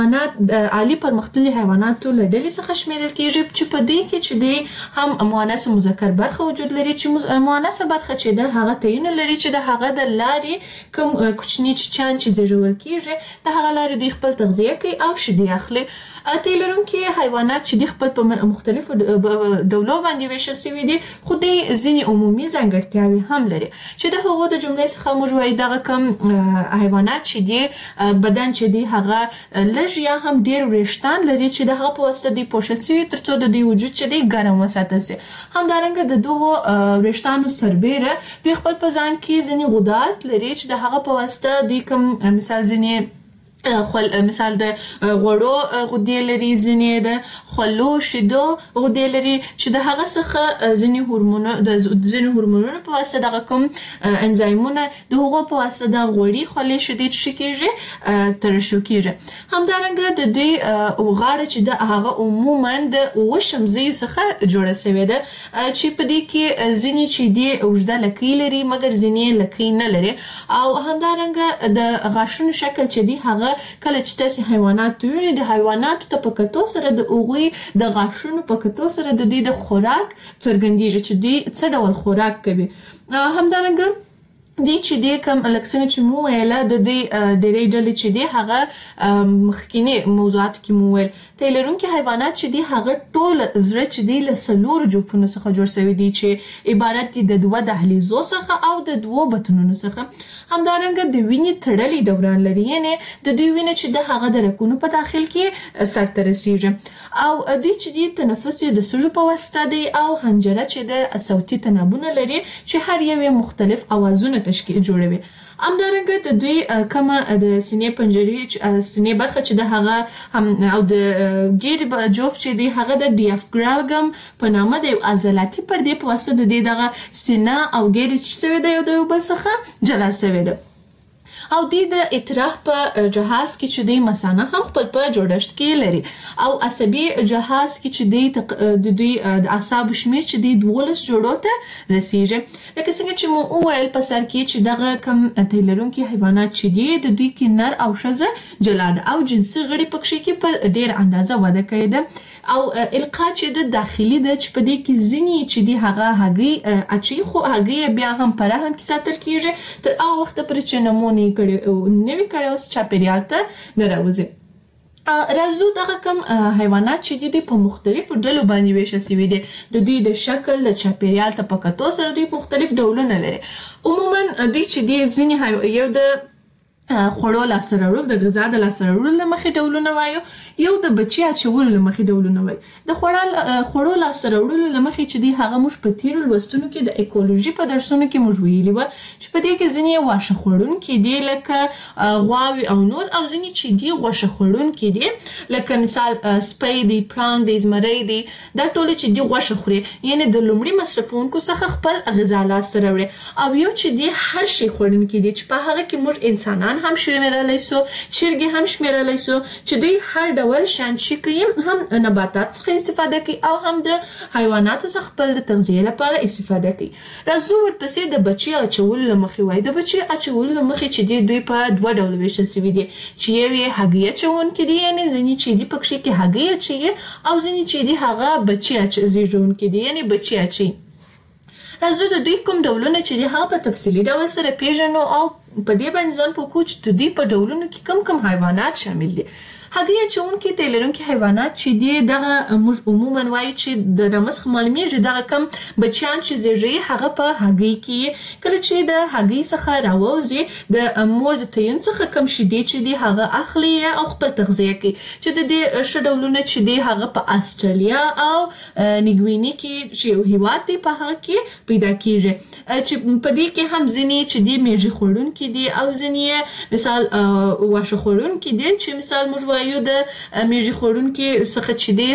عالي پرمختللي حیواناتو له ډلې څخه شمیرل کیږي چې په دې کې چې دی هم مؤنث مذکر برخه وجود لري چې مؤنثه برخه چې ده هغه تعین لري چې د هغه د لارې کوم کوچني چیچان چې زیږول کیږي د هغه لارې دوی خپل تغذیه کوي او شیدې اخلي. تی لرونکي حیوانات چې د خپل په مختلفو ډولو باندې ویشل سوي دي خو دوی ځینې عمومي ځانګړتیاوې هم لري چې د هغو د جملې څخه موږ وایو دغه کوم حیوانات چې دي بدن چې دی هغه لږ یا هم ډېر وریښتان لري چې د هغه په واسطه دوی پوښل سوي تر څو د دوی وجود چې دی ګرم وساتل سي. همدارنګه د دغو وریښتانو سربیره دوی خپل په ځان کې ځینې غدات لري چې د هغه په واسطه دوی کوم مثال ځینې مثال د غوړو غدې لري ځینې د خولو شیدو غدې لري چې د هغه څخه ځینې هورمونونو په واسطه دغه کوم انزایمونه د هغو په واسطه د غوړي خولې شیدې څه کیږي ترشح کیږي. همدارنګه د دې غاړه چې د هغه عموما د اووه شمزیو څخه جوړه سوې ده چې په دې کې ځینې چې دي اوږده لکۍ لري مګر ځینې لکۍ نه لري او همدارنګه د غاښونو شکل چې دی هغه کله چې تاسې حیوانات وینئ د حیواناتو ته په کتو سره د هغوی د غاښونو په کتو سره د دوی د خوراک څرګندیږي چې دوی څه ډول خوراک کوي. همدارنګه دی چې دی کوم لکه څنګه چې مو ویله د دوی ډېرې ډلې چې دی هغه مخکیني موضوعاتو کې مو ویل تی لرونکي حیوانات چې دی هغه ټول زړه چې دی له څلورو جوفونو څخه جوړ سوي دي چې عبارت دي د دوه دهلیزو څخه او د دوو بطنونو څخه. همدارنګه د وینې تړلي دوران لري یعنې د دوی وینه چې د هغه د رګونو په داخل کې سرته رسیږي او دوی چې دی تنفس یې د سږو په واسطه دی او حنجره چې د صوتي تنابونه لري چې هر یو یې مختلف اوازونه تشکیل جوړوي. همدارنګه د دوی کومه د سینې پنجرې سینې برخه چې د هغه او د ګیډې جوف چې دی هغه د ډیافراګم په نامه د یو عضلاتي پردې په واسطه د دې دغه سینه او ګیډې چې سوې ده یو د یو بل څخه جلا سوې ده او دوی د اطراح په جهاز کې چې دی مثانه هم خپل په جوړښت کې لري او عصبي جهاز کې چې دی د دوی د اعصابو شمیر چې دی 12 جوړو ته رسیږي. لکه څنګه چې مو وویل په سر کې چې دغه کم تی لرونکي حیوانات چې دی د دوی کې نر او ښځه جلا ده او جنسي غړي پکښې کې په ډېر اندازه وده کړې ده او القا چې د داخلي ده چې په دې کې ځینې چې دی هغه هګۍ اچوي خو هګۍ بیا هم په رحم کې ساتل کیږي تر هغه وخته پورې چې نمو نوي کړی اوس چاپیریال ته نه راوځي. راځو دغه کم حیوانات چې دي په مختلفو ډلو باندې ویشل سوي دي د دوی د شکل د چاپیریال ته په کتو سره دوی مختلف ډولونه لري. عموما دوی چې دي ځینې یو د خوړو لاسته راوړل د غذا د لاسته راوړلو له مخې ډولونه وایو یو د بچي اچولو له مخې ډولونه وایو. د خوړو لاسته راوړلو له مخې چې دی هغه موږ په تیرو لوستونو کې د ایکولوژي په درسونو کې موږ ویلي وه چې په دې کې ځینې واښه خوړونکي دي لکه غواوې او نور او ځینې چې دي غوښه خوړونکي دي لکه مثال سپی دی پړانګ دی زمری دی دا ټولې چې دي غوښه خوري یعنې د لومړي مصرفونکو څخه خپل غذا لاسته راوړي او یو چې دی هر شی خوړونکي دي چې په هغه کې موږ انسانان هم شمیرلی سو چرګې هم شمیرلی سو چې دوی هر ډول شیان چې کوي هم نباتات څخه استفاده کوي او هم د حیواناتو څخه خپل د تغذیې لپاره استفاده کوي. راځو ورپسې د بچي اچولو له مخې وایي. د بچي اچولو له مخې چې دوی په دوه ډول ویشل سوي دي چې یو یې هګۍ اچونکي دي یعنې ځینې چې دي پکښې کې هګۍ اچوي او ځینې چې دي هغه بچي زیږونکي دي یعنې بچي اچوي. راځو د دوی کوم ډولونه چې دي هغه په تفصیلي ډول سره پیژنو او په دې باندې ځان پوه کړو چې د دوی په ډولونو کې کوم حیوانات شامل دي. هګۍ اچونکي تی لرونکي حیوانات چې دي دغه موږ عموما وایو چې د رمسخ معلومیږي دغه کم بچیان چې زیږوي هغه په هګۍ کې کله چې د هګۍ څخه راووځي د مور د تیون څخه کم شیدې چې دي هغه اخلي او خپل تغذیه کوي چې د دې ښه ډولونه چې دي هغه په استرالیا او نیګویني کې چې یو هیواد دی په هغه کې پیدا کیږي چې په دې کې هم ځینې چې دي میږي خوړونکي دي او ځینې مثال واښه خوړونکي دي چې مثال موږ یو د میږي خوړونکي څخه چې دی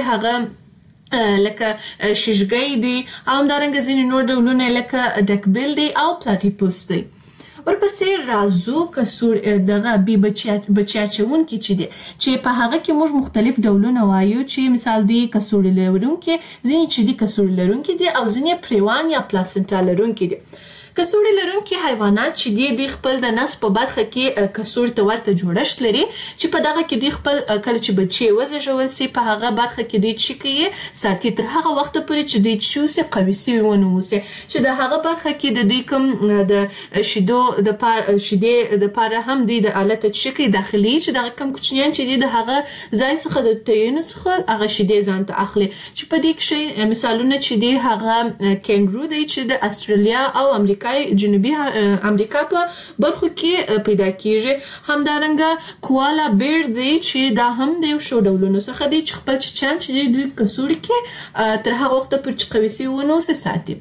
هغه لکه شیشګۍ دی او همدارنګه ځینې نور ډولونه لکه ډکبیل دی او پلاټیپوس دی. ورپسې راځو دغه بې بچي اچونکي چې دی چې په هغه کې موږ مختلف ډولونه وایو چې مثال دی کڅوړې لرونکي ځینې چې دي کڅوړې لرونکي دي او ځینې پریوان یا پلاسنټا لرونکي دي. کڅوړې لرونکي حیوانات چې دي دوی خپل د نس په برخه کې کڅوړې ته ورته جوړښت لري چې په دغه کې دوی خپل کله چې بچي وزېږول سي په هغه برخه کې دوی چې کوي ساتي تر هغه وخته پورې چې دوی چوسي قوي سوي ونوسي چې د هغه برخه کې د دوی کوم د شیدو د شیدې د پاره هم دوی د آلت چې کوي داخلي چې دغه کوم کوچنیان چې دي د هغه ځای څخه د تیونو څخه هغه شیدې ځان ته اخلي چې په دې کې مثالونه چې دي هغه کینګرو دی چې د استرالیا او جنوبي امریکا په برخو کې پیدا کیږي همدارنګه کوالا بیر دی چې دا هم د یو شو ډولونو څخه دی چې خپل چچان چې دوی کڅوړې کې تر هغه وخته پورې چې قوي سوي ونوسي ساتي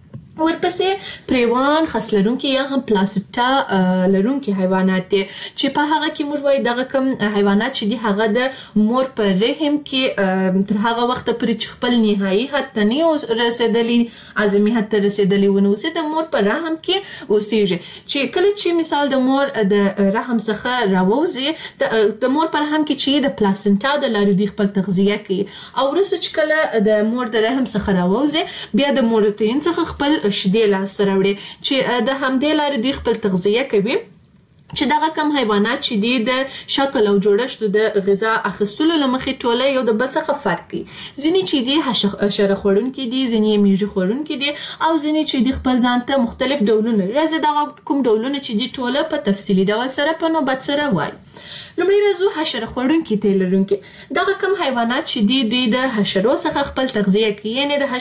ورپسې پریوان خس لرونکي یا هم پلاسټا لرونکي حیوانات دي چې په هغه کې موږ وایي دغه کوم حیوانات چې دي هغه د مور په رحم کې تر هغه وخت پورې چې خپل نهایي حد ته نه رسیدلی اعظمي حد ته رسیدلی ونوسي د مور په رحم کې اوسېږي چې کله چې مثال د مور د رحم څخه راووځي د مور په رحم کې چې د پلاسنټا د لارې دوی خپل تغذیه کوي او وروسته چې کله د مور د رحم څخه راووځي بیا د مورتین څخه خپل شیدې لاسته راوړي چې د همدې لارې دوی خپل تغذیه کوي چې دغه کم حیوانات چې دي د شکل او جوړښت د غذا اخیستلو لمخې ټوله یو د بل څخه فرق کوي ځینې چې دي حشره خوړونکي دي ځینې میږي خوړونکي دي او ځینې چې دي خپل ځان ته مختلف ډولونه راځي دغه کوم ډولونه چې دي ټوله په تفصیلي ډول سره په نوبت سره وایي لومړی راځو حشره خوړونکي تی لرونکي دغه کم حیوانات چې دي دوی د حشرو څخه خپل تغذیه کوي یعنې د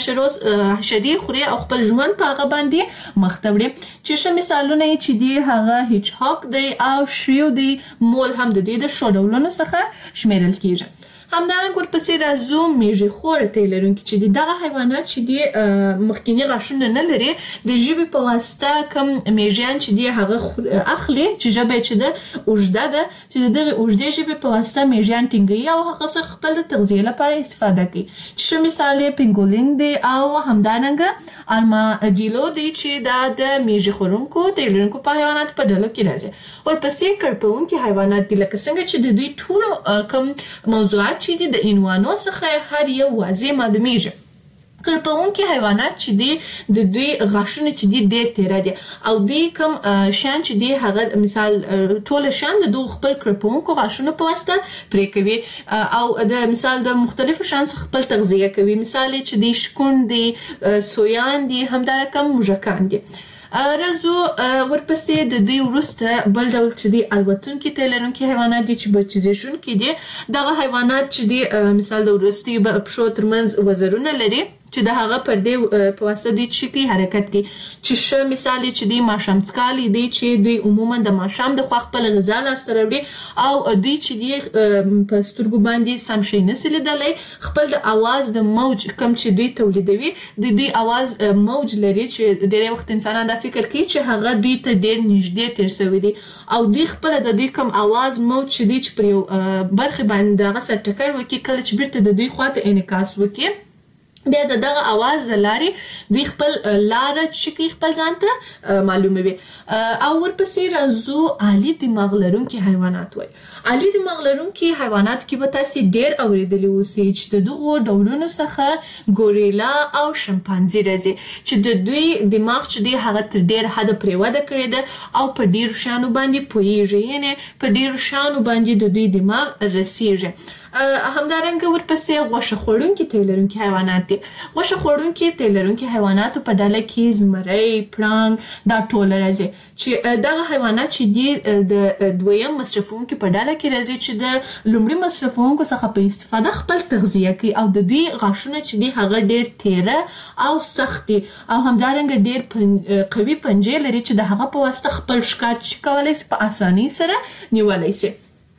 حشرې خوري او خپل ژوند په هغه باندې مخ ته وړي چې ښه مثالونه یې چې دي هغه هیچ هاک دی او شریو دی مول هم د دوی د ښو ډولونو څخه شمیرل کیږي همدارنګه ورپسې راځو میږي خور تی لرونکي چې دي دغه حیوانات چې دي مخکینی غاښونه نه لري د ژبې په واسطه کم میږیان چې دي هغه اخلي چې ژبه چې ده اوږده ده چې د دغه اوږدې ژبې په واسطه میږیان ټینګوي او هغه څخه خپل د تغذیې لپاره استفاده کوي چې ښه مثال یې پینګولینګ دی او همدارنګه ارماډیلو دی چې دا د میږي خورونکو تی لرونکو په حیواناتو په ډله کې راځي ورپسې کړپونکي حیوانات دي لکه څنګه چې د دوی ټولو کم موضوعات چې دي د عنوانو څخه هر یو واضح معلومیږي کړپونکي حیوانات چې دي د دوی غاښونه چې دي ډېر تیره دي او دوی کوم شیان چې دي هغه مثال ټوله شیان د دوی خپل کړپونکو غاښونو په واسطه پرې کوي او د مثال د مختلفو شیانو څخه خپل تغذیه کوي مثال چې دي شکون دي سویان دي همدارنګه کوم موږکان دي راځو ورپسې د دوی وروسته بل ډول چې دي الوتونکي تی لرونکي حیوانات دي چې بچي زېږونکي دي دغه حیوانات چې دي مثال د وروستیو پښو ترمنځ وزرونه لري چې د هغه پردې په واسطه دوی چې کوي حرکت کوي چې ښه مثال چې دوی ماښام څکالي دي چې دوی عموما د ماښام د خوا خپل غذا لاسته راوړي او دوی چې دي په سترګو باندې سم شی نسي لیدلی خپل د اواز د موج کم چې دوی تولیدوي د دوی اواز موج لري چې ډېری وخت انسانان دا فکر کوي چې هغه دوی ته ډېر نږدې تیر سوی دي او دوی خپل د دوی کم اواز موج چې دوی چې پر یو برخې باندې هغه سره ټکر وکړي کله چې بیرته د دوی خواته انعکاس وکړي بیا د دغه اواز د لارې دوی خپل لاره چې کوي خپل ځان ته معلوموي او ورپسې راځو عالي دماغ لرونکي حیوانات وایي عالي دماغ لرونکي حیوانات کې به تاسې ډېر اورېدلي اوسئ چې د دغو ډولونو څخه ګوریلا او شمپانزي راځي چې د دوی دماغ چې دی هغه تر ډېر حده پرې وده کړې ده او په ډېرو شیانو باندې پوهېږي یعنې په ډېرو شیانو باندې د دوی دماغ رسېږي همدارنګه ورپسې غوښه خوړونکي تی لرونکي حیوانات دي غوښه خوړونکي تی لرونکي حیواناتو په ډله کې زمری پړانګ دا ټوله راځي چې دغه حیوانات چې دي د دویم مصرفونکي په ډله کې راځي چې د لومړي مصرفونکو څخه په استفاده خپل تغذیه کوي او د دوی غاښونه چې دي هغه ډېر تیره او سخت دي او همدارنګه ډېر قوي پنجې لري چې د هغه په واسطه خپل ښکار چې کولی شي په اسانۍ سره نیولی شي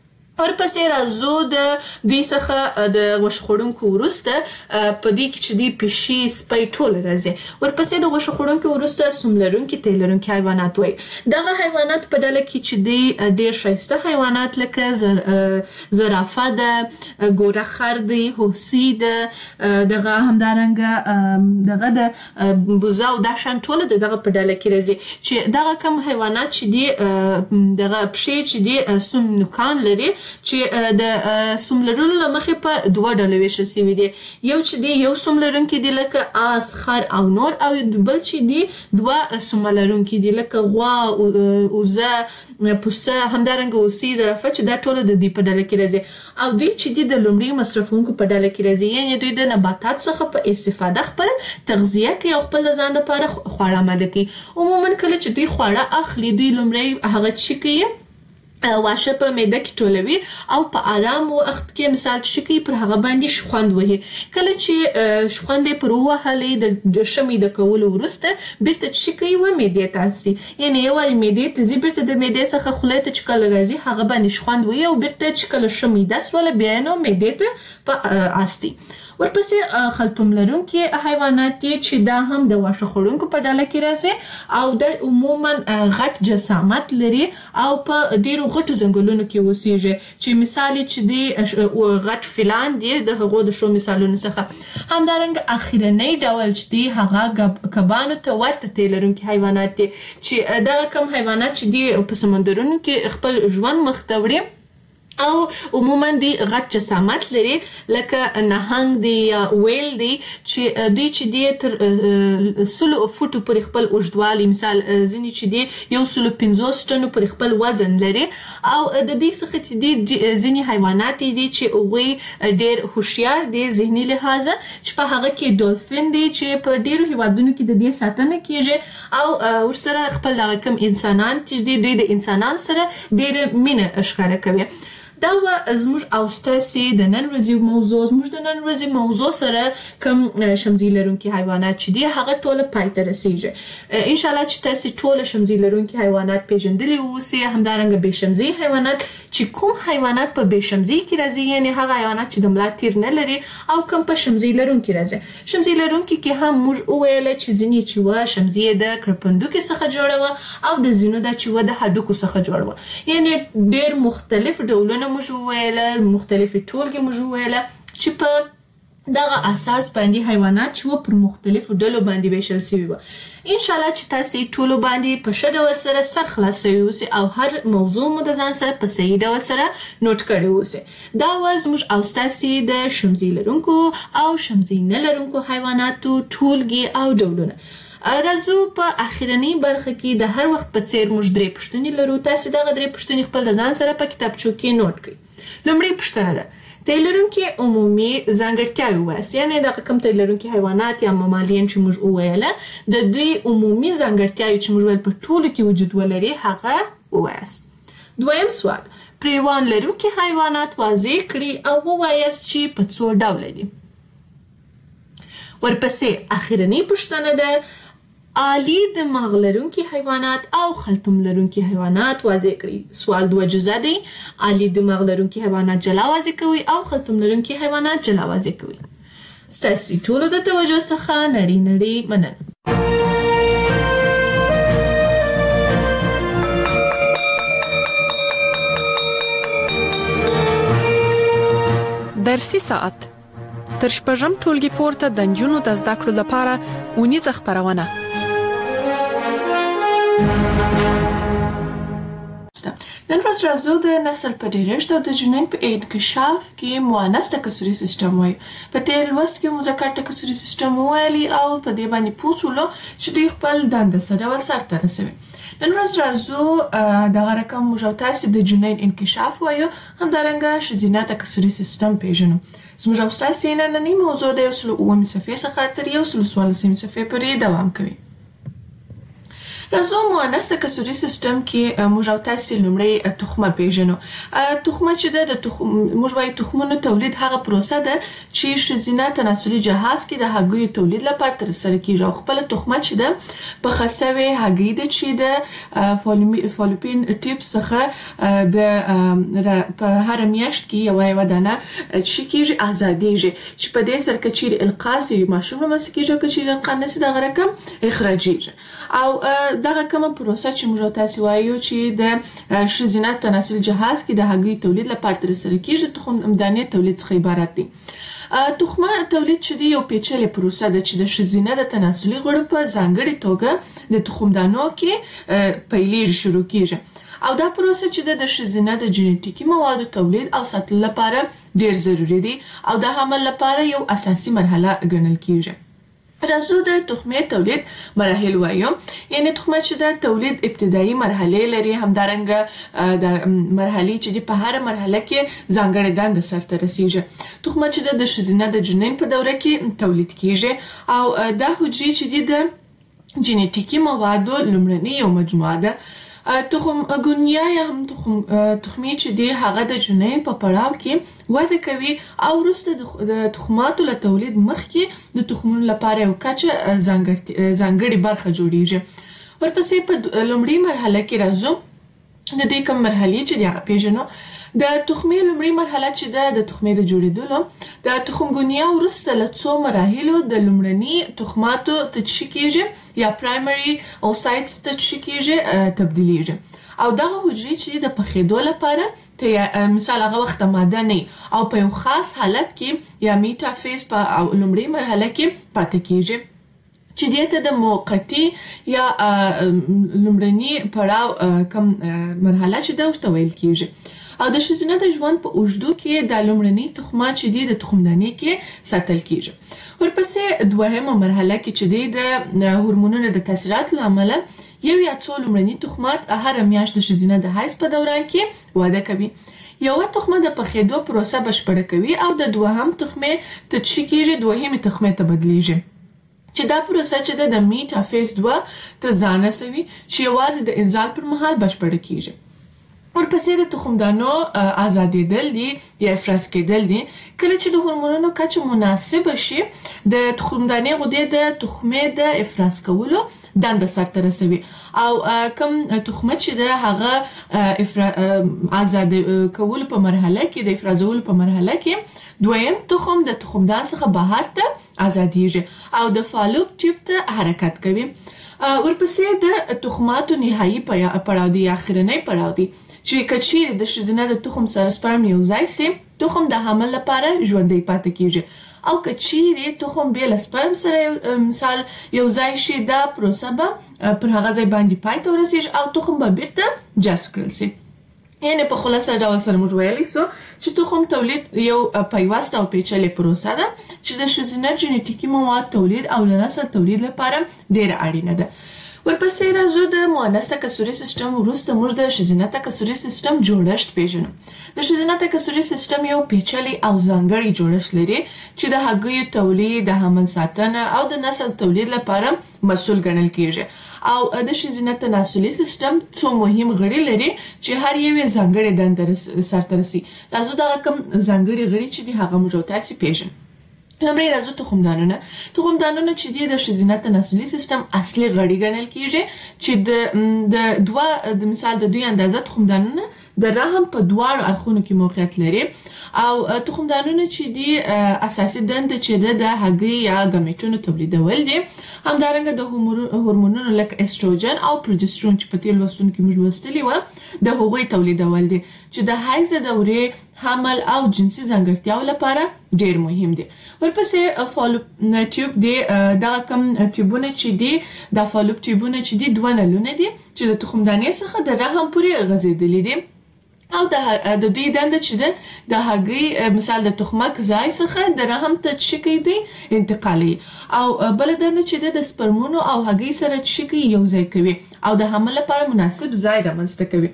ورپسې راځو د دوی څخه د غوښه خوړونکو وروسته په دې کې چې دوی پیشي سپی ټول راځي ورپسې د غوښه خوړونکو وروسته سوم لرونکي تی لرونکي حیوانات وایي دغه حیوانات په ډله کې چې دوی ډېر ښایسته حیوانات لکه زرافه ده ګوره خر دی هوسۍ ده دغه همدارنګه دغه د بوزه او دا شیان ټوله د دغه په ډله کې راځي چې دغه کوم حیوانات چې دي دغه پښې چې دي سوم نوکان لري چې د سوم لرلو له مخې په دوه ډوله ویشل سوي دي. یو چې دی یو سوم لرونکي دي لکه آس، خر او نور، او بل چې دی دوه سوم لرونکي دي لکه غوا، اوزه، پسه، همدارنګه اوسې، زرافه چې دا ټوله د دې په ډله کې راځي. او دوی چې دی د لومړي مصرفونکو په ډله کې راځي، یعنې دوی د نباتات څخه په استفاده خپل تغذیه کوي او خپل د ځان لپاره خواړه آماده کوي. عموما کله چې دوی خواړه اخلي، دوی لومړی هغه څه کوي، واښه په معده کې ټولوي او په آرام وخت کې مثال څه کوي، پر هغه باندې شخوند وهي. کله چې شخوند یې پر ووهلې د شمې د کولو وروسته بیرته څه کوي، و معدې ته اڅي، یعنې یو وارې معدې ته ځي، بیرته د معدې څخه خولې ته چې کله راځي هغه باندې شخوند وهي او بیرته چې کله ښه معده سوله بیا یې نو معدې ته په اڅي. ورپسې خلطوم لرونکي حیوانات دي چې دا هم د واښه خوړونکو په ډله کې راځي او د عموما غټ جسامت لري او په ډیرو غټو ځنګلونو کې اوسیږي، چې مثال چې دی غټ فیلان دي د هغو د شو مثالونو څخه. همدارنګه اخرنی ډول چې دی هغه کبانو ته ورته تی لرونکي حیوانات دي، چې دغه کم حیوانات چې دی په سمندرونو کې خپل ژوند مخ ته وړي او عموما دی غټ جسامت لري، لکه نهنګ دی یا ویل دی چې دوی چې دی تر 100 فوټو پر خپل اوږدوالی، مثال ځینې چې دی 150 ټنو پر خپل وزن لري. او د دې څخه چې دی ځینې حیوانات دي چې هغوی ډیر هوښیار دي ذهني لحاظه، چې په هغه کې ډولفین دی چې په ډیرو هیوادونو کې د دې ساتنه کیږي او ورسره خپل دغه کم انسانان چې دی دوی د انسانان سره ډیره مینه ښکاره کوي. دا و زموږ او ستاسې د نن ورځې موضوع. زموږ د نن ورځې موضوع سره کوم شمزي لرونکي حیوانات چې دي هغه ټوله پای ته رسیږي. انشاءالله چې تاسې ټوله شمزي لرونکي حیوانات پیژندلي اوسئ. همدارنګه بې شمزي حیوانات چې کوم حیوانات په بې شمزي کې راځي، یعنې هغه حیوانات چې د ملا تیر نه لري، او کوم په شمزي لرونکي راځي. شمزي لرونکي کې هم موږ وویله چې ځینې چې و شمزي یې د کرپندوکي څخه جوړه وه او د ځینو دا چې و د هډوکو څخه جوړه وه، یعنې ډیر مختلف ډولونه موږ وویله، مختلفې ټولګې موږ وویله چې په دغه اساس باندې حیوانات چې و پر مختلفو ډلو باندې ویشل سوي وه. انشاءالله چې تاسې ټولو باندې په ښه ډول سره سر خلاص سوي اوسئ او هر موضوع مو د ځان سره په صحیح ډول سره نوټ کړی اوسئ. دا و زموږ او ستاسې د شمزي لرونکو او شمزي نه لرونکو حیواناتو ټولګې او ډولونه. راځو په اخرنۍ برخه کې د هر وخت په څیر موږ 3 پوښتنې لرو. تاسې دغه 3 پوښتنې خپل د ځان سره په کتابچو کې نوټ کړئ. لومړۍ پوښتنه ده: تی لرونکي عمومي ځانګړتیاوې ووایاست، یعنې دغه کوم تی لرونکي حیوانات یا ممالین چې موږ وویله د دوی عمومي ځانګړتیاوې چې موږ ویل په ټولو کې وجود ولري هغه ووایاست. دویم سوال: پریوان لرونکي حیوانات واضح کړي او ووایاست چې په څو ډوله دي. ورپسې اخرنۍ پوښتنه ده: عالی دماغ لرونکي حیوانات او خلطوم لرونکي حیوانات واضح کړئ. سوال 2 جزا دی. عالی دماغ لرونکي حیوانات جلا واضح کوي او خلطوم لرونکي حیوانات جلا واضح کوي. ستاسې ټولو د توجه څخه نړۍ مننه. درسي ساعت تر شپږم ټولګي پورته د نجونو د زده کړو لپاره اونیزه خپرونه. نن ورځ راځو د نسل په ډیرښت او د جنین په انکشاف کې مؤنث تکثري سیستم وایو. په تیر لوست کې مذکر تکثري سیستم ویلي او په دې باندې پوه شولو چې دوی خپل دنده څه ډول سرته رسوي. نن ورځ راځو دغه رقم موږ او تاسې د جنین انکشاف وایو، همدارنګه ښځینه تکثري سیستم پیژنو. زموږ او ستاسې نننۍ موضوع د 109 صفحې څخه تر 114 صفحې پورې دوام کوي. راځو مؤنث تکثري سیستم کې موږ او تاسې لومړی تخمه پیژنو. تخمه چې ده د موږ وایو تخمونو تولید هغه پروسه ده چې ښځینه تناسلي جهاز کې د هګیو تولید لپاره ترسره کیږي او خپله تخمه چې ده پخه سوې هګۍ ده چې د فالوپین ټیوب څخه د په هره میاشت کې یوه دانه چې کیږي ازادیږي، چې په دې سره که چیرې القا سي ماشوم رامنځته کیږي او که چیرې القا نه سي دغه رقم اخراجیږي. او دغه کومه پروسه چې موږ تاسو وایو چې د ښځینه تناسلي جهاز کې د هګۍ تولید لپاره ترسره کیږي، تخم دانې تولید څخه عبارت دی. تخمه تولید چې دی یو پیچلې پروسه ده چې د ښځینه د تناسلي غړو په ځانګړې توګه د تخم دانو کې پیلېږي، شروع کیږي او دا پروسه چې د ښځینه د جنیټیکي موادو تولید او ساتلو لپاره ډیر ضروری دی او د حمل لپاره یو اساسي مرحله ګڼل کیږي. راځو د تخمې تولید مراحل وایو. یعنی تخمه چې د تولید ابتدایي مرحله لري، همدارنګه د مرحلې چې په هر مرحله کې ځانګړې دنده سرته رسیږي. تخمه چې د ښځینه د جنین په دوره کې تولید کیږي او دا حجرې چې د جنیټیکي موادو لومړنۍ یو مجموعه ده. تخم ګونیا یا هم تخمې چې دی هغه د جنین په پړاو کې وده کوي او وروسته د تخماتو له تولید مخکې د تخمونو لپاره یو کچه ځانګړې برخه جوړیږي. ورپسې په لومړۍ مرحله کې راځو. د دې کوم مرحلې چې دی هغه پیژنو. د تخمې لومړۍ مرحله چې ده د تخمې د جوړېدلو د تخمګونیا وروسته له څو مراحلو د لومړني تخماتو تجشی کیږي یا پرایمري اوسایټس تجشی کیږي تبدیلیږي او دغه حجرې چې د پخېدو لپاره مثال هغه وخت ماده نه او په یو خاص حالت کې یا میټافیز په لومړۍ مرحله کې پاتې کیږي چې دې ته د موقتي یا لومړني پړاو کوم مرحله چې ده ورته ویل کیږي. او د ښځینه د ژوند په اوږدو کې د لومړني تخمات چې دی د تخمدانۍ کې ساتل کیږي. ورپسې دوهمه مرحله کې چې دی د هورمونونو د تاثیرات له امله یو یا څو لومړني تخمات هره میاشت د ښځینه د حیض په دوران کې واده کوي. یوه تخمه د پخېدو پروسه بشپړه کوي او د دوهم تخمې تجشی کیږي دوهمې تخمې ته بدلیږي چې دا پروسه چې د میټافیز 2 ته ځان رسوي چې یوازې د انزال پر مهال بشپړه کیږي. ورپسې د تخمدانو آزادېدل دي یا افراز کېدل دي. کله چې د هورمونونو کچه مناسبه شي د تخمدانې غدې د تخمې د افراز کولو دنده سرته رسوي او کوم تخمه چې ده هغه آزاد کولو په مرحله کې د افرازولو په مرحله کې دویم تخم د تخمدان څخه بهر ته آزادیږي او د فالوپ ټیوب ته حرکت کوي. ورپسې د تخماتو نهایي پړاو دی یا اخرنی پړاو دی چې کچیر د ښځینه د تخم سره سپرم یو ځای سي تخم د حمل لپاره ژوندی پاتې کیږي او کچیر تخم بیا له سپرم سره مثال یو ځای شي دا پروسه به پر هغه ځای باندې پای ته ورسیږي او تخم به بیرته جذب کړل سي. یعنی په خلاصه ډول سره موږ ویلی سو چې تخم تولید یو پیوسته او پیچلې پروسه ده چې د ښځینه جنیټیکي مواد تولید او له نسل تولید لپاره ډیره اړینه ده. ورپسې راځو د مؤنث تکثري سیستم وروسته موږ د ښځینه تکثري سیستم جوړښت پیژنو. د ښځینه تکثري سیستم یو پیچلی او ځانګړی جوړښت لري چې د هګیو تولید، د حمل ساتنه او د نسل تولید لپاره مسؤل ګڼل کیږي او د ښځینه تناسلي سیستم څو مهم غړي لري چې هر یو ځانګړې دنده سرته رسي. راځو دغه کوم ځانګړي غړي چې دي هغه موږ تاسو پیژنو. لومړی راځو تخمدانونه. تخمدانونه چې دی د ښځینه تناسلي سیستم اصلي غړي ګڼل کیږي چې د مثال د دوی اندازه تخمدانونه د رحم په دواړو اړخونو کې موقعیت لري او تخمدانونه چې دی اساسي دنده چې د هګۍ یا ګمیټونو تولیدول دي. همدارنګه د هورمونونو لکه استروجن او پروجسترون چې په تیر لوستونو کې موږ لوستلي و د هغوی تولیدول دي چې د حیض دورې حمل او جنسي ځانګړتیاو لپاره ډیر مهم دي. ورپسې فالوپ ټیوب دی. دا کوم ټیوبونه چې دی د فالوپ ټیوبونه چې دی دوه نلونه دي چې د تخمدانې څخه د رحم پورې غځېدلي دي او د دوی دنده چې ده د هګۍ مثال د تخمک ځای څخه د رحم ته تشکي دی انتقالي او بل دنده چې ده د سپرمونو او هګۍ سره تشکي یو ځای کوي او د حمل لپاره مناسب ځای رامنځته کوي.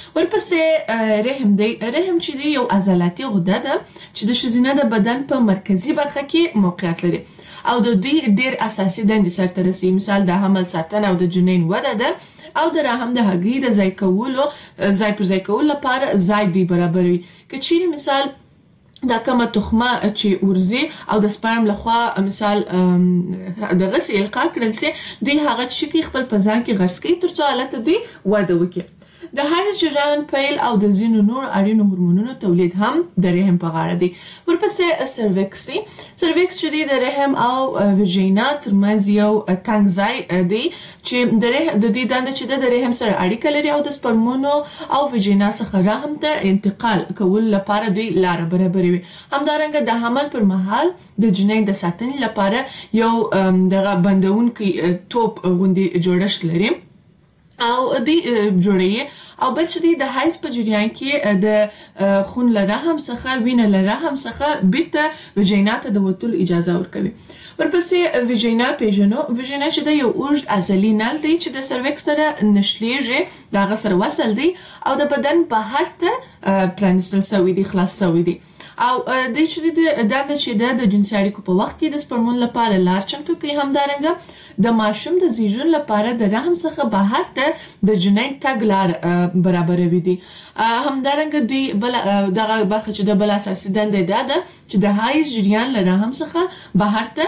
ورپسې رحم دی. رحم چې دی یو عضلاتي غده ده چې د ښځینه د بدن په مرکزي برخه کې موقعیت لري او د دوی ډیر اساسي دندې سرته رسي. مثال د حمل ساتنه او د جنین وده ده او د رحم د هګۍ د ځای پر ځای کولو لپاره ځای دوی برابروي. که چیرې مثال دا کومه تخمه چې ورزي او د سپرم لخوا مثال د غسې القا کړل سي دوی هغه چې خپل په ځان کې غرس کوي ترڅو حالت دوی وده وکړي. د حیض جریان پیل او د ځینو نور اړینو هورمونونو تولید هم د رحم په غاړه دی. ورپسې سرویکس دی. سرویکس چې دی د رحم او ویژینا ترمنځ یو تنګ ځای دی چې د دې دنده چې د رحم سره اړیکه لري او د سپرمونو او ویژینا څخه رحم ته انتقال کول لپاره دوی لار برابروي. همدارنګه د حمل پر مهال د جنین د ساتنې لپاره یو دغه بندونکي توپ غوندي جوړښت لري او دی جوړي او بل چې د حیض په جریان کې د خون له رحم څخه وینه له رحم څخه بیرته ویجینا ته د وتلو اجازه ورکوي. ورپسې ویجینا پیژنو. ویجینا چې د یو اوږد عضلي نل دی چې د سرویکس سره نښلېږي، د هغه سره وصل دی او د بدن بهر ته پرانیستل شوی دی، خلاص شوی دی. او د چې د جنسي اړیکو په وخت کې د سپرمون لپاره لار چمتو کوي. همدارنګه د ماشوم د زیږون لپاره د رحم څخه بهر ته د جنین تګ لار برابروي دي. همدارنګه دوی بل دغه برخه چې د بل اساسي دنده ده چې د حیض جریان له رحم څخه بهر ته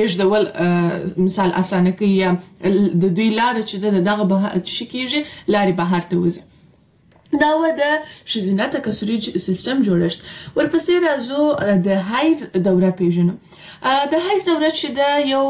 لیږدول مثال اسانه کوي. د دوی لار چې دغه بهر شي کېږي لارې بهر ته وځي. دا و د ښځینه تکثري سیستم جوړښت. ورپسې راځو د حیض دوره پیژنو. د حیض دوره چې د یو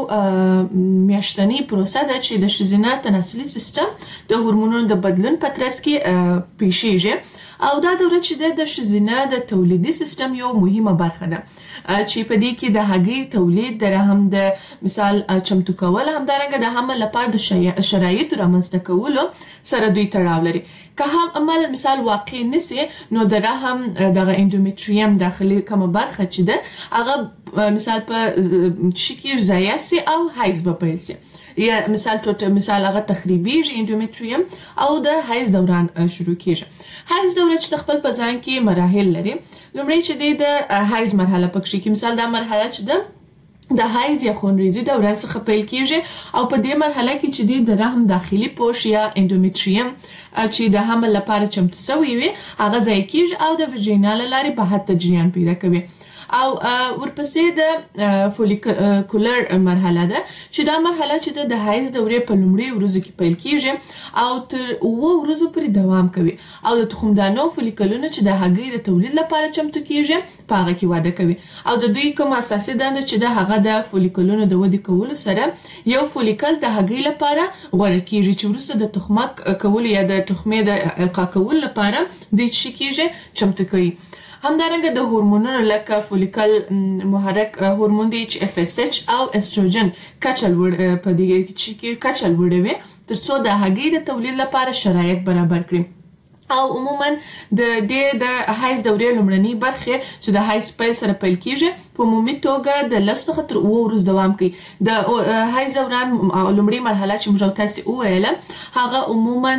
میاشتنی پروسه ده چې د ښځینه تناسلي سیستم د هورمونونو د بدلون په ترڅ کې پیښیږي او دا دوره چې د ښځینه د تولیدي سیستم یو مهمه برخه ده چې په دې کې د هګۍ تولید، د رحم د مثال چمتو کول، همدارنګه د حمل لپاره د شرایطو رامنځته کولو سره دوی تړاو لري. که هم عمل مثال واقع نسی نو د رحم دغه اندومتریم داخلي کومه برخه چې ده هغه مثال په شکل ضایع سي او حیض به پیل سي، یا مثال هغه تخریبیږي اندومتریم او د حیض دوران شروع کیږي. حیض دوره چې خپل په ځان کې مراحل لري. لومړی چې د حیض مرحله پکې کې مثال دا مرحله چې ده د حیض یا خونریزي دوره څخه پیل کیږي او په دې مرحله کې چې د رحم داخلي پوښ یا اندومتریم چې د حمل لپاره چمتو شوی وي هغه ځای کیږي او د ویجینا له لارې بهر ته جریان پیدا کوي. او ورپسې د فولیکولر مرحله ده چې دا مرحله چې د حیض دورې په لومړي ورځو کې پیل کیږي او تر 9 ورځو پورې دوام کوي او د تخمدانو فولیکولونه چې د هګۍ د تولید لپاره چمتو کیږي په هغه کې واده کوي او د دوی کوم اساسي دنده چې د هغه د فولیکولونو د ودې کولو سره یو فولیکل د هګۍ لپاره غوړه کیږي چې وروسته د تخمک کول یا د تخمې د القا کول لپاره د شي کیږي چمتو کوي. همدارنګه د هورمونونو لکه فولیکل محرک هورمون دی چې FSH او استروجن کچل په دې کې کچل وړوي ترڅو د هګۍ د تولید لپاره شرایط برابر کړي. او عموما د حیض دورې لومړنۍ برخه چې د حیض پیل سره پیل کیږي په عمومي توګه د 10 څخه تر 9 ورځې دوام کوي. د حیض دوران لومړی مرحله چې موږ تاسو وویله هغه عموما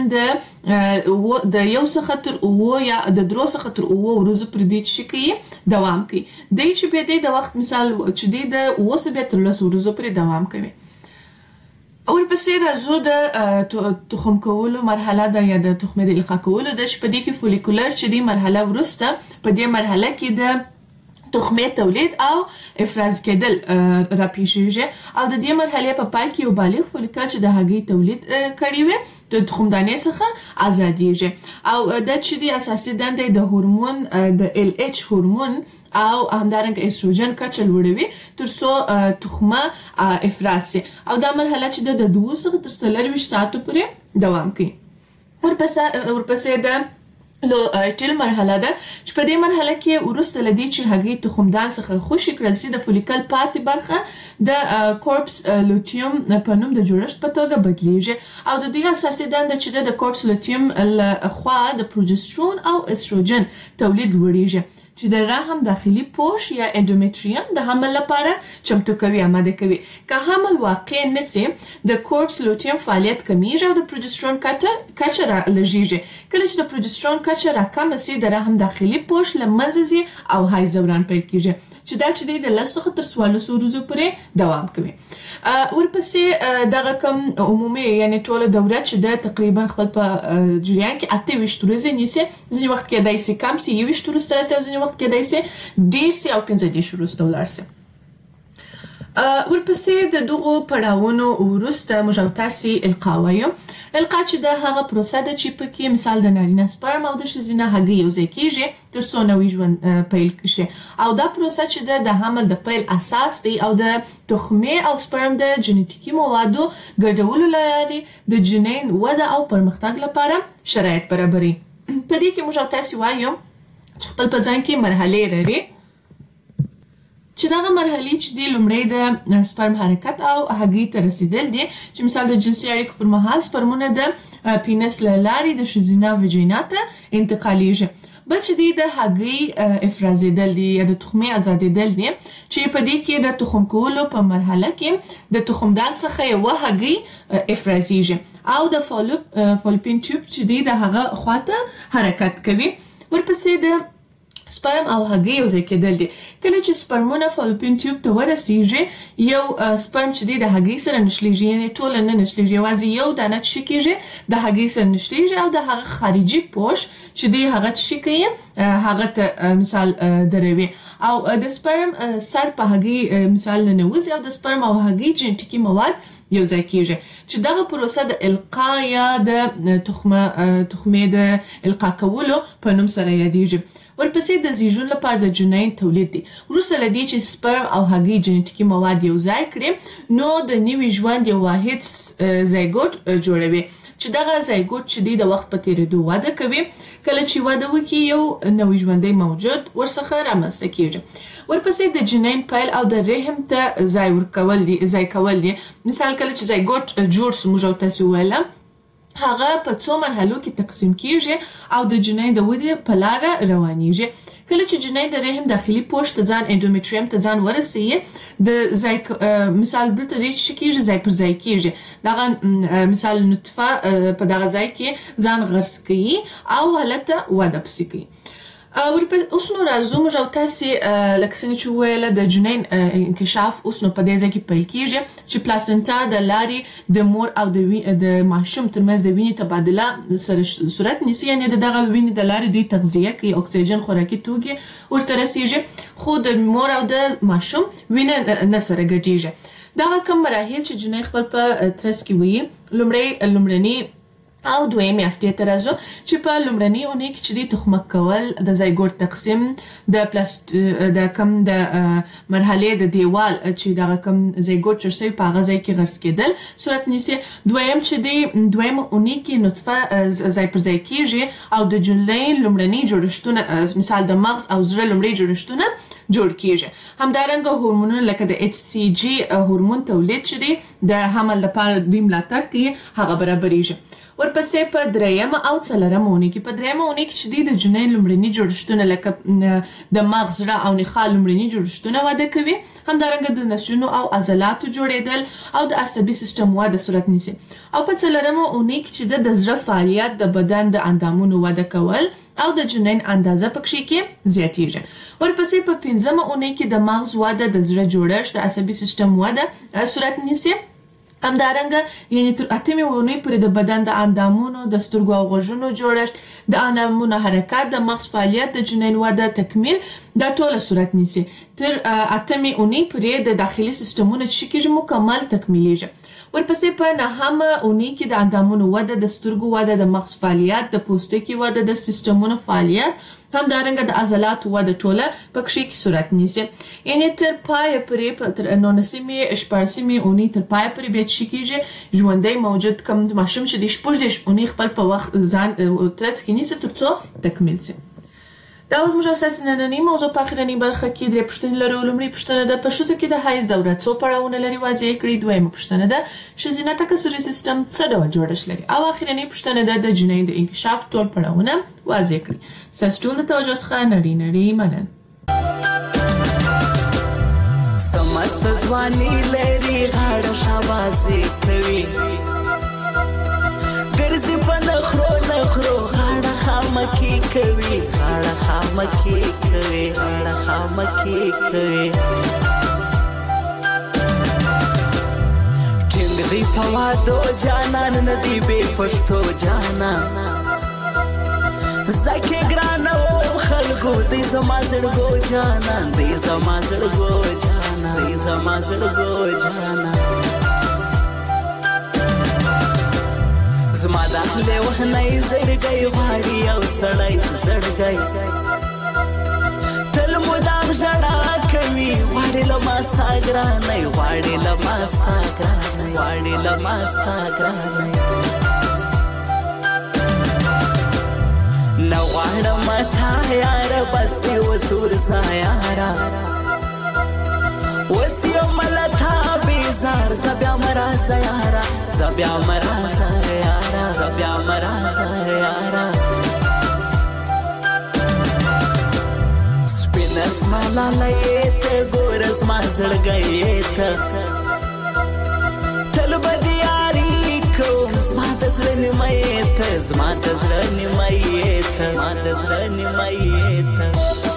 د 1 څخه تر 9 یا د 3 څخه تر 9 ورځې پر دې چې کوي دوام کوي. د چې به د وخت مثال چې د 9 څخه تر 10 ورځې پر دوام کوي. ورپسې راځو د تخم کولو مرحله ده یا د تخمې د القا کولو ده چې په دې کې فولیکولر چې دی مرحله وروسته په دې مرحله کې د تخمې تولید او افراز کېدل راپیښیږي او د دې مرحلې په پای کې یو بالغ فولیکل چې د هګۍ تولید کړی وي د تخمدانې څخه ازادیږي او د چې دی اساسي دنده د هورمون د LH هورمون او همدارنګه استروجن کچل وړوي ترڅو تخمه افراز شي او دا مرحله چې د 2 څخه تر 24 ساعتو پورې دوام کوي. ورپسې د ټیل مرحله ده چې په دې مرحله کې وروسته لدی چې هګۍ تخمدان څخه خوشي کړل سي د فولیکل پاتې برخه د کورپس لوتیوم په نوم د جوړښت په توګه بدلیږي او د دې اساسي دنده چې د کورپس لوتیوم خوا د پروجسترون او استروجن تولید وړيږي چې د رحم داخلي پوښ یا اندومتریم د حمل لپاره چمتو کوي آماده کوي. که حمل واقع نسی د کورپس لوتیوم فعالیت کمیږي او د پروجسترون کچه را لږیږي. کله چې د پروجسترون کچه را کم سي د رحم داخلي پوښ له منځه ځي او حیض دوران پیل کیږي چې دا چې د 10 څخه تر 14 ورځې پورې دوام کوي. ورپسې دغه کوم عمومي یعنی ټوله دوره چې د تقریبا خپل په جریان کې 28 ورځې نیسي، ځینې وخت کې دای سي کم سي 21 ورځې تر ځینې وخت کې دای سي ډیر سي او 15 ورځې ولر سي. ورپسې د دغو پړاوونو وروسته موږ تاسو القا وایو. القا چې د هغه پروسه ده چې پکې مثال د نارینه سپرم او د ښځینه هګۍ یوځای کیږي ترڅو نوی ژوند پیل شي او دا پروسه چې د حمل د پیل اساس دی او د تخمې او سپرم د جنیټیکي موادو ګډولو لپاره د جنین وده او پرمختګ لپاره شرایط برابري. په دې کې موږ تاسو وایو چې خپل په ځان کې مرحله لري چې دغه مرحلې چې دی لومړی د سپرم حرکت او هګۍ ته رسیدل دي چې مثال د جنسي اړیکو پر مهال سپرمونه د پینس له لارې د ښځینه ویجینا ته انتقالیږي. بل چې دی د هګۍ افرازېدل دي یا د تخمې ازادېدل دي چې په دې کې د تخم کولو په مرحله کې د تخمدان څخه یوه هګۍ افرازیږي او د فالوپین ټیوب چې دی د هغه خواته حرکت کوي. ورپسې د سپرم او هګۍ یو ځای کېدل دي. کله چې سپرمونه فالوپین ټیوب ته ورسیږي یو سپرم چې دی د هګۍ سره نښلیږي، یعنې ټوله نه نښلیږي، یوازې یو دانه څه کېږي د هګۍ سره نښلیږي او د هغه خارجي پوښ چې دی هغه څه کوي هغه ته مثال دروي او د سپرم سر په هګۍ مثال ننوځي او د سپرم او هګۍ جنټیکي مواد یو ځای کېږي چې دغه پروسه د القا یا د تخمې د القا کولو په نوم سره یادیږي. ورپسې د زیږون لپاره د جنین تولید دی. وروسته له دې چې سپرم او هګۍ جنټیکي مواد یو ځای کړي نو د نوي ژوند یو واحد زایګوټ جوړوي چې دغه زایګوټ چې دی د وخت په تیریدو وده کوي. کله چې وده وکړي یو نوی ژوندی موجود ورڅخه رامنځته کېږي. ورپسې د جنین پیل او د رحم ته ځای کول دي. مثال کله چې زایګوټ جوړ سو موږ او تاسو وویله هغه په څو مرحلو کې تقسیم کیږي او د جنین د ودې په لاره روانیږي. کله چې جنین د رحم داخلي پوښ ته ځان اندومیټریم ته ځان ورسوي د مثال دلته دی چې کېږي ځای پر ځای کېږي. دغه مثال نطفه په دغه ځای کې ځان غرس کوي او هلته وده پسې کوي. اوس نو راځو موږ او تاسې لکه څنګه چې وویله د جنین انکشاف اوس نو په دې ځای کې پیل کېږي چې پلاسنټا د لارې د مور او د ماشوم ترمنځ د وینې تبادله سره صورت نیسي، یعنې د دغه وینې د لارې دوی تغذیه کوي، اکسیجن خوراکي توکي ورته رسیږي، خو د مور او د ماشوم وینه نه سره ګډیږي. دغه کوم مراحل چې جنین خپل په ترڅ کې وي لومړني او دویمې هفتې ته راځو چې په لومړنۍ اونۍ کې چې دی تخمک کول د زایګوټ تقسیم د کم د مرحلې د دیوال چې دغه کم زایګوټ جوړ شوی په هغه ځای کې غرس کېدل صورت نیسي. دویم چې دی دویمه اونۍ کې نطفه ځای پر ځای کېږي او د جنین لومړني جوړښتونه مثال د مغز او زړه لومړي جوړښتونه جوړ کېږي. همدارنګه هورمونونه لکه د HCG هورمون تولید چې دی د حمل لپاره دوی ملاتړ کوي هغه برابریږي. ورپسې په دریمه او څلورمه اونۍ کې په دریمه اونۍ کې چې دی د جنین لومړني جوړښتونه لکه د مغز زړه او نخاع لومړني جوړښتونه وده کوي. همدارنګه د نسجونو او عضلاتو جوړېدل او د عصبي سیستم وده صورت نیسي. او په څلورمه اونۍ کې چې د زړه فعالیت د بدن د اندامونو وده کول او د جنین اندازه پکې کې زیاتیږي. ورپسې په پنځمه اونۍ کې د مغز وده د زړه جوړښت د عصبي سیستم وده صورت نیسي. همدارنګه یعنې تر اتمې اونۍ پورې د بدن د اندامونو د سترګو او غوږونو جوړښت د اندامونو حرکت د مغز فعالیت د جنین وده تکمیل دا ټوله صورت نیسي. تر اتمې اونۍ پورې د داخلي سیستمونو چې کېږي مکمل تکمیلیږي. ورپسې په نهمه اونۍ کې د اندامونو وده د سترګو وده د مغز فعالیت د پوستکي وده د سیستمونو فعالیت همدارنګه د عضلاتو وده ټوله پکې کې صورت نیسي. یعنې تر پایه پورې تر 19مې 14مې اونۍ تر پایه پورې بیا چې کېږي ژوندی موجود کوم ماشوم چې د 14 اونۍ خپل په وخت ځان ترڅ کې نیسي تر څو تکمیل سي. دا اوس موږ اساسي نننۍ موضوع په اخرنۍ برخه کې درې پوښتنې لرو. لومړۍ پوښتنه ده په ښځو کې د حیض دوره څو پړاوونه لري واضح کړئ. دویمه پوښتنه ده ښځینه تکثري سیستم څه ډول جوړښت لري او اخرنۍ پوښتنه ده د جنین د انکشاف ټول پړاوونه واضح کړئ. ستاسو ټول د توجه څخه نړۍ مننه. سمست ځواني لري غاړه شاباسي کوي ګرځي په نخرو غاړه خامکی کوي غاړه خامکی کوي غاړه خامکی کوي ټینګ دی په وادو جانان ندی به پښتو جانان زکه ګران او خلکو دی زما زړګو جانان دی زما زړګو جانان دی زما زړګو جانان زما داخله وهنای زړګي غاړي او سړی زړګي تل مدام ژړا کوي غاړي لماستا ګرانای غاړي لماستا ګرانای غاړي لماستا ګرانای نو غاړه متا یار بستي وسور سایارا وسیو ملتا بیزار زبیا مرا مرازه یارا زبیا مرازه یارا زبیا مرازه یارا سپینس مالا لیت ګورز ما زړګیت تل بدیاری کوم زما د زړه نیمایت زما د زړه نیمایت زما د زړه نیمایت